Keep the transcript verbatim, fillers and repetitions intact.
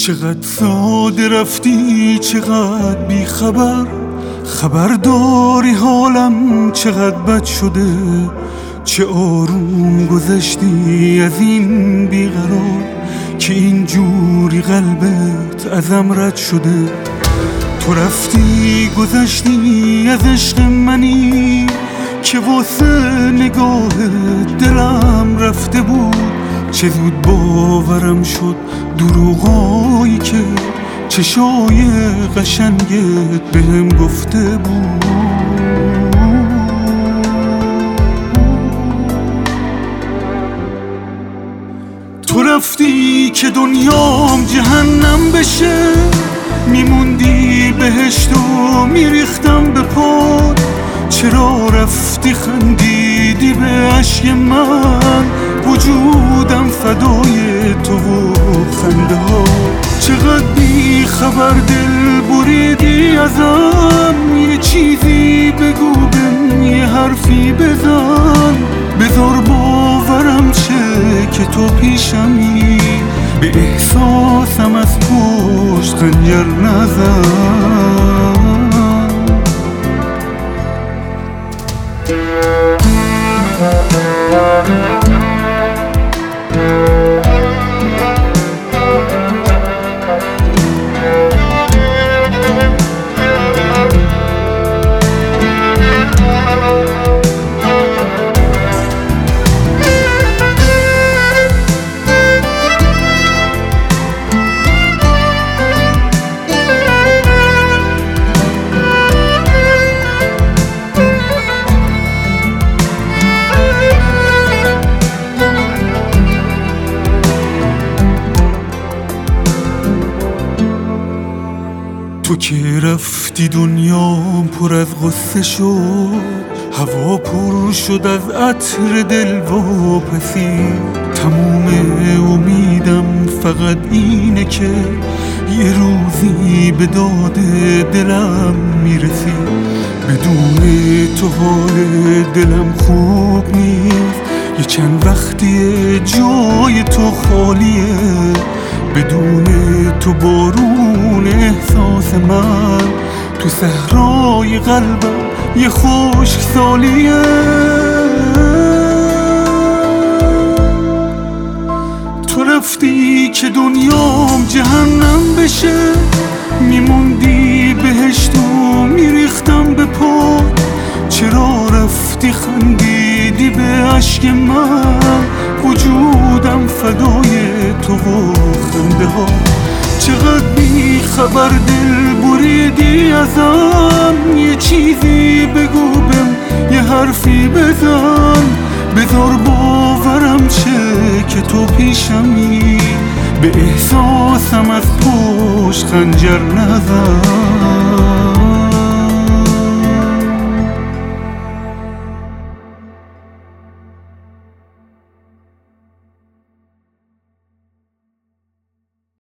چقدر ساده رفتی، چقدر بی خبر، خبر داری حالم چقدر بد شده. چه آروم گذشتی از این بیقرار که اینجوری قلبت ازم رد شده. تو رفتی گذشتی از عشق منی که واسه نگاه دلم رفته بود. چه زود باورم شد دروغایی که چشای قشنگت بهم گفته بود. تو رفتی که دنیام جهنم بشه، میموندی بهشت و میریختم به پات. چرا رفتی خندیدی به عشق من، وجودم فدای تو و خنده ها. چقدر بی خبر دل بریدی ازم، یه چیزی بگو بهم، یه حرفی بزن. بذار باورم شه که تو پیشمی، به احساسم از پشت خنجر نزن. تو که رفتی دنیام پر از غصه شد، هوا پر شد از عطر دل واپسی. تموم امیدم فقط اینه که یه روزی به داد دلم میرسی. بدون تو حال دلم خوب نیست، یه چند وقتیه جای تو خالیه. بدون تو بارون احساس من تو صحرای قلبم یه خشک سالیه. تو رفتی که دنیام جهنم بشه، میموندی بهشت و میریختم به پات. چرا رفتی خندیدی به عشق من، وجودم فدای تو و خنده ها. چقدر بی خبر دل بریدی ازم، یه چیزی بگو بهم، یه حرفی بزن. بذار باورم شه که تو پیشمی، به احساسم از پشت خنجر نزن.